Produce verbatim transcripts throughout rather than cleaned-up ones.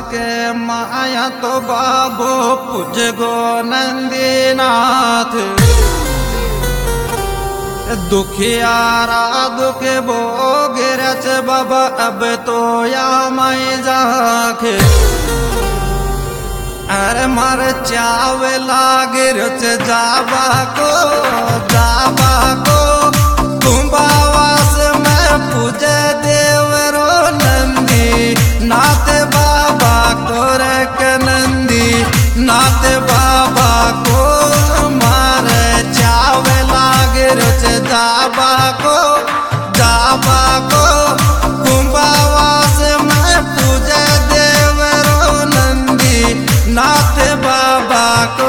के माया तो बाबो पूज गो नंदीनाथ। दुखियारा दुख भोगिरच बाबा अब तो या मैं जाके। अरे मर चावे लागिरच जाबा को जाबा को कुंभावास में पूजे देवरो नंदी नाथ बाबा को रख नंदी नाथ बाबा को मारे चावे लागिरच जाबा को जाबा को कुंभावास में पूजे देवरो नंदी नाथ बाबा को।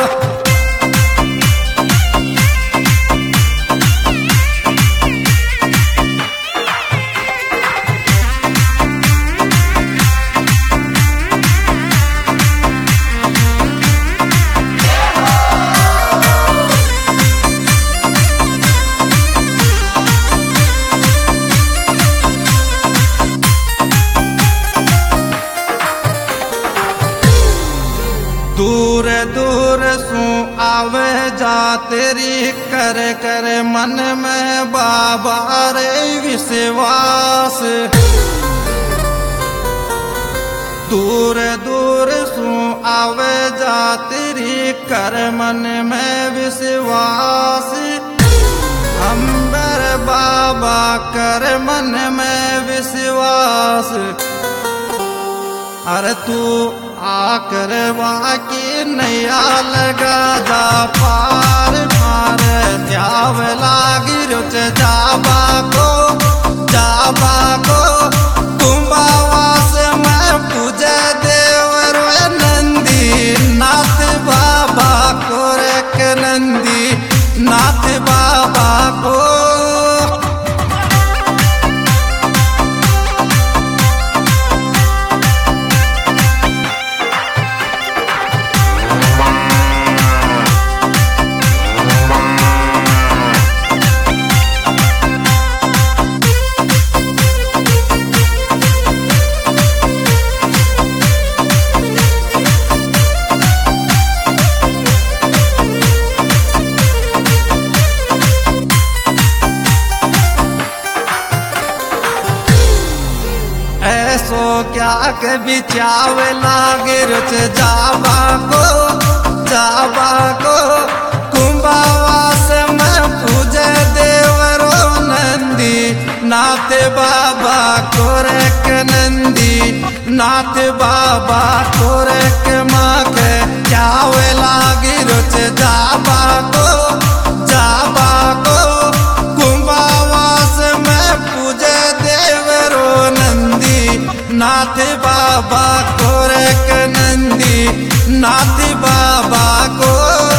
दूर दूर सू आवे जा तेरी कर कर मन में बाबा रे विश्वास। दूर दूर सू आवे जा तेरी कर मन में विश्वास। अंबर बाबा कर मन में विश्वास। अरे तू आकर बाकी नैया लगा जा पार मार त्याव लागी रुच जाबा को जाबा को कुंभावास में पूजे देवरो नंदी नाथ बाबा को रख नंदी नाथ बाबा को। ऐसो क्या कभी चावे लागे रुच जाबा को जाबा को कुंभावास में पूजे देवरो नंदी नाथ बाबा को रख नंदी नाथ बाबा को रख माँ के चावे लागे रुच जाबा को जाबा को कुंभावास में पूजे देवरो नंदी नाथ बाबा को रख नंदी नाथ बाबा को।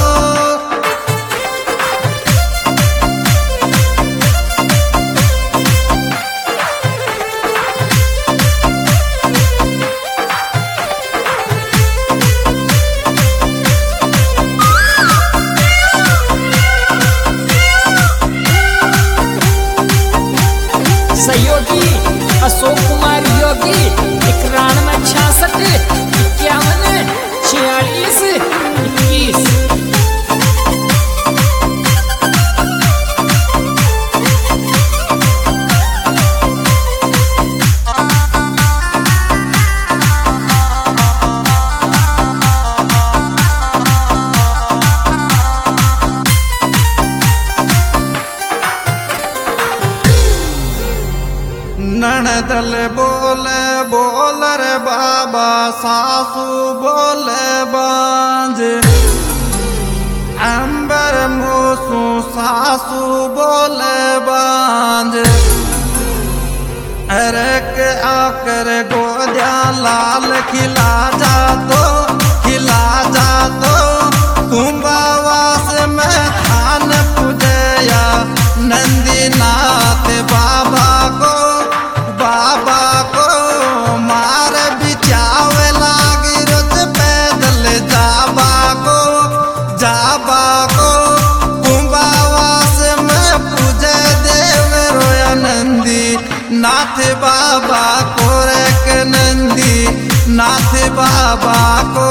सहयोगी अशोक कुमार योगी इक्यानवे छियासठ इक्यावन छियालीस इक्कीस। ननदल बोले बोल रे बाबा सासू बोले बांझ। अंबर मूसू सासू बोले बांझ। अरे के आकर गोदिया लाल खिला जा तो खिला जा तो कुंभावास में थान पूजया नंदी नाथ बाबा को बाबा को मार बिचावे लागी रोज पैदल जाबा को जाबा को कुंभावास में पूजे देवरो नंदी नाथ बाबा को रख नंदी नाथ बाबा को।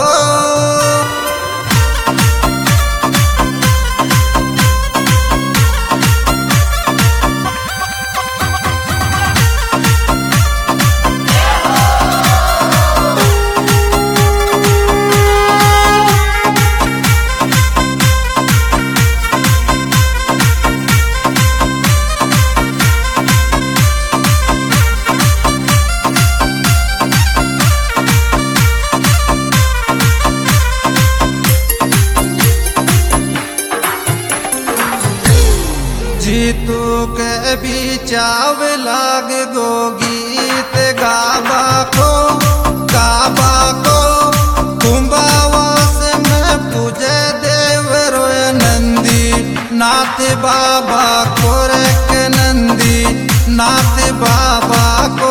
जीतू के बिचाव लाग गो गीत गाबा को गाबा को। कुंभवास में पूजे देव रोय नंदी नाथ बाबा को रे के नंदी नाथ बाबा को।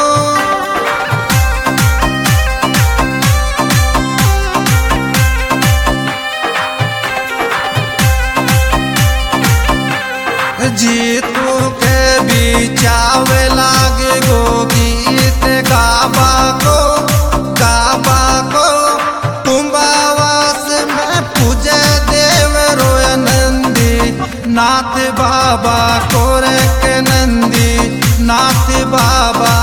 जीतू के बिचावे लागे गो गीत गाबा को गाबा को। कुंभवास में पूजे देव रोय नंदी नाथ बाबा को रे के नंदी नाथ बाबा